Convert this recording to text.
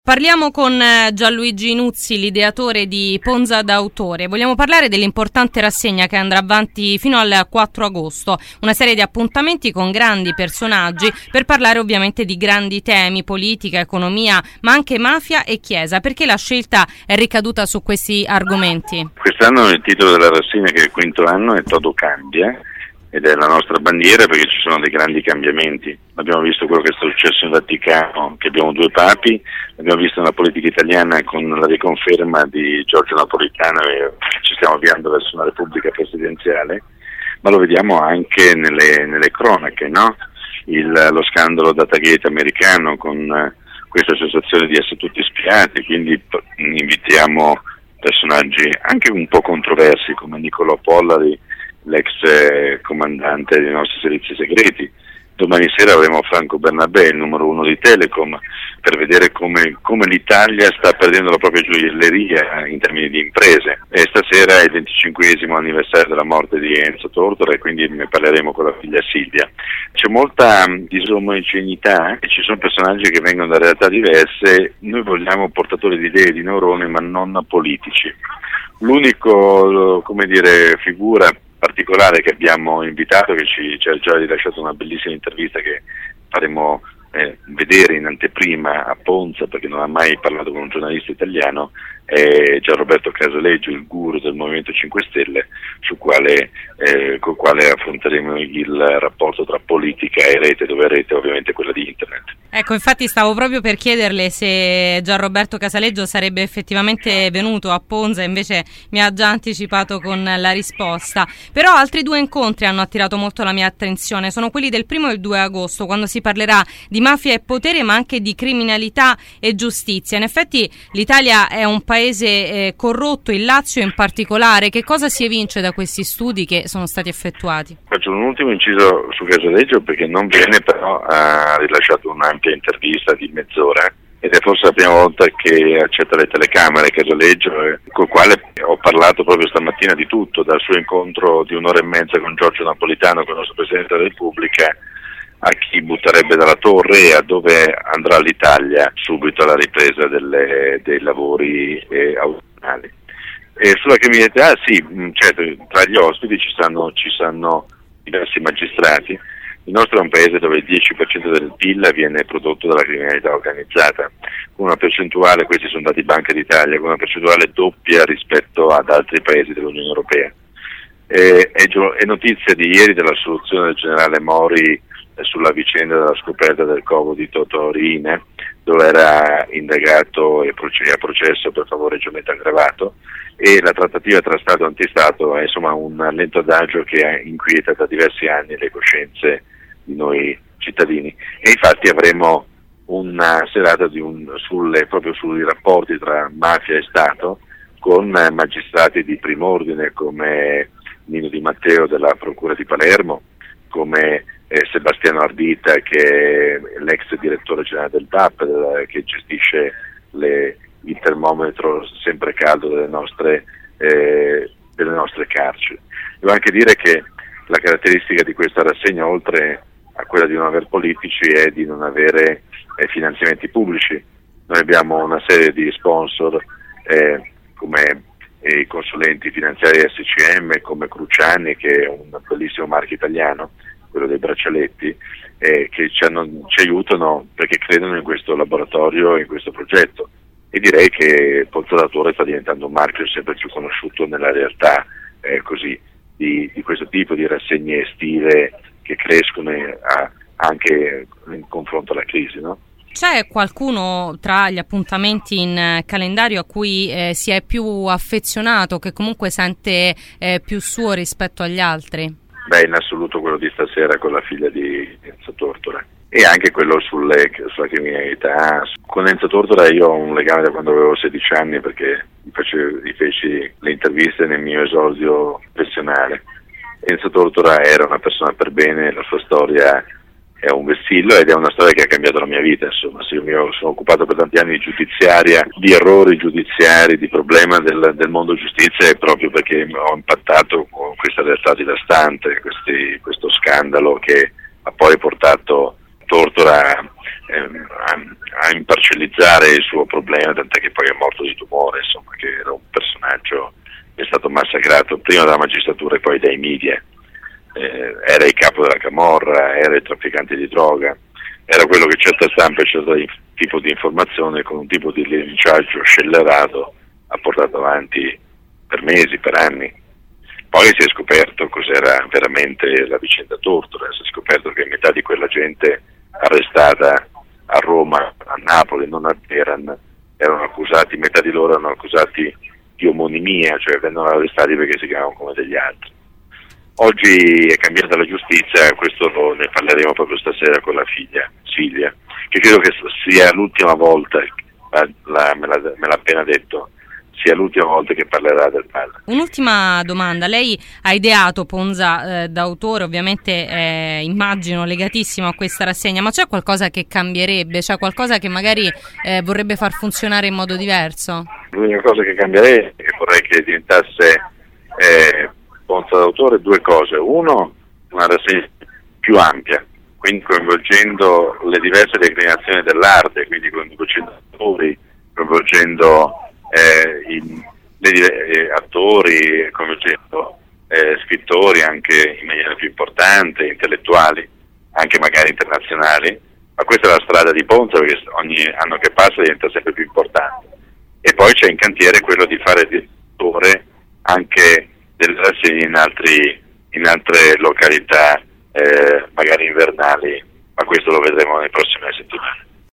Parliamo con Gianluigi Nuzzi, l'ideatore di Ponza d'autore. Vogliamo parlare dell'importante rassegna che andrà avanti fino al 4 agosto, una serie di appuntamenti con grandi personaggi per parlare ovviamente di grandi temi, politica, economia, ma anche mafia e chiesa. Perché la scelta è ricaduta su questi argomenti? Quest'anno il titolo della rassegna, che è il quinto anno, è Todo cambia, ed è la nostra bandiera perché ci sono dei grandi cambiamenti. Abbiamo visto quello che è successo in Vaticano, che abbiamo due papi, l'abbiamo visto nella politica italiana con la riconferma di Giorgio Napolitano e ci stiamo avviando verso una repubblica presidenziale, ma lo vediamo anche nelle cronache, no? Lo scandalo Datagate americano con questa sensazione di essere tutti spiati, quindi invitiamo personaggi anche un po' controversi come Niccolò Pollari, l'ex comandante dei nostri servizi segreti. Domani sera avremo Franco Bernabé, il numero uno di Telecom, per vedere come l'Italia sta perdendo la propria gioielleria in termini di imprese. E stasera è il 25esimo anniversario della morte di Enzo Tortora e quindi ne parleremo con la figlia Silvia. C'è molta disomogeneità e ci sono personaggi che vengono da realtà diverse. Noi vogliamo portatori di idee, di neuroni, ma non politici. L'unico, figura particolare che abbiamo invitato, che ci ha già rilasciato una bellissima intervista che faremo vedere in anteprima a Ponza, perché non ha mai parlato con un giornalista italiano, è Gianroberto Casaleggio, il guru del Movimento 5 Stelle, col quale affronteremo il rapporto tra politica e rete, dove rete è ovviamente quella di internet. Ecco, infatti stavo proprio per chiederle se Gianroberto Casaleggio sarebbe effettivamente venuto a Ponza, invece mi ha già anticipato con la risposta. Però altri due incontri hanno attirato molto la mia attenzione, sono quelli del 1 e il 2 agosto, quando si parlerà di mafia e potere, ma anche di criminalità e giustizia. In effetti l'Italia è un paese corrotto, il Lazio in particolare. Che cosa si evince da questi studi che sono stati effettuati? Faccio un ultimo inciso su Casaleggio, perché non viene, però ha rilasciato un'ampia intervista di mezz'ora ed è forse la prima volta che accetta le telecamere Casaleggio, col quale ho parlato proprio stamattina di tutto, dal suo incontro di un'ora e mezza con Giorgio Napolitano, con il nostro Presidente della Repubblica, a chi butterebbe dalla torre e a dove andrà l'Italia subito alla ripresa dei lavori autunnali. E sulla criminalità, sì, certo, tra gli ospiti ci stanno diversi magistrati. Il nostro è un paese dove il 10% del PIL viene prodotto dalla criminalità organizzata, con una percentuale, questi sono dati Banca d'Italia, con una percentuale doppia rispetto ad altri paesi dell'Unione Europea. È notizia di ieri dell'assoluzione del generale Mori sulla vicenda della scoperta del covo di Totò Riina, dove era indagato e a processo per favoreggiamento aggravato, e la trattativa tra Stato e antistato è insomma un lento adagio che inquieta da diversi anni le coscienze di noi cittadini. E infatti avremo una serata proprio sui rapporti tra mafia e Stato, con magistrati di prim'ordine come Nino Di Matteo della Procura di Palermo, come Sebastiano Ardita, che è l'ex direttore generale del DAP, che gestisce il termometro sempre caldo delle nostre carceri. Devo anche dire che la caratteristica di questa rassegna, oltre a quella di non aver politici, è di non avere finanziamenti pubblici. Noi abbiamo una serie di sponsor come i consulenti finanziari SCM, come Cruciani, che è un bellissimo marchio italiano, quello dei braccialetti, che ci aiutano perché credono in questo laboratorio e in questo progetto. E direi che Ponza d'autore sta diventando un marchio sempre più conosciuto nella realtà di questo tipo di rassegne estive che crescono anche in confronto alla crisi, no? C'è qualcuno tra gli appuntamenti in calendario a cui si è più affezionato, che comunque sente più suo rispetto agli altri? Beh, in assoluto quello di stasera con la figlia di Enzo Tortora, e anche quello sulla criminalità. Con Enzo Tortora io ho un legame da quando avevo 16 anni, perché gli feci le interviste nel mio esordio professionale. Enzo Tortora era una persona per bene, la sua storia è un vessillo ed è una storia che ha cambiato la mia vita. Insomma, se io mi sono occupato per tanti anni di giudiziaria, di errori giudiziari, di problema del mondo giustizia, è proprio perché ho impattato con questa realtà devastante, questo scandalo che ha poi portato Tortora a imparcellizzare il suo problema, tant'è che poi è morto di tumore, insomma, che era un personaggio che è stato massacrato prima dalla magistratura e poi dai media. Era il capo della camorra, era il trafficante di droga, era quello che certa stampa e certo tipo di informazione con un tipo di linciaggio scellerato ha portato avanti per mesi, per anni. Poi si è scoperto cos'era veramente la vicenda Tortora, si è scoperto che metà di quella gente arrestata a Roma, a Napoli, non a Teheran, erano accusati, metà di loro erano accusati di omonimia, cioè vengono arrestati perché si chiamano come degli altri. Oggi è cambiata la giustizia, questo ne parleremo proprio stasera con la figlia Silvia, che credo che sia l'ultima volta, me l'ha appena detto, sia l'ultima volta che parlerà del padre. Un'ultima domanda, lei ha ideato Ponza da autore, ovviamente immagino legatissimo a questa rassegna, ma c'è qualcosa che cambierebbe, c'è qualcosa che magari vorrebbe far funzionare in modo diverso? L'unica cosa che cambierebbe è che vorrei che diventasse Ponza d'autore due cose: uno, una rassegna più ampia, quindi coinvolgendo le diverse declinazioni dell'arte, quindi coinvolgendo autori, coinvolgendo attori, coinvolgendo scrittori anche in maniera più importante, intellettuali, anche magari internazionali, ma questa è la strada di Ponza, perché ogni anno che passa diventa sempre più importante. E poi c'è in cantiere quello di fare direttore anche delle rassegne in altre località, magari invernali, ma questo lo vedremo nelle prossime settimane.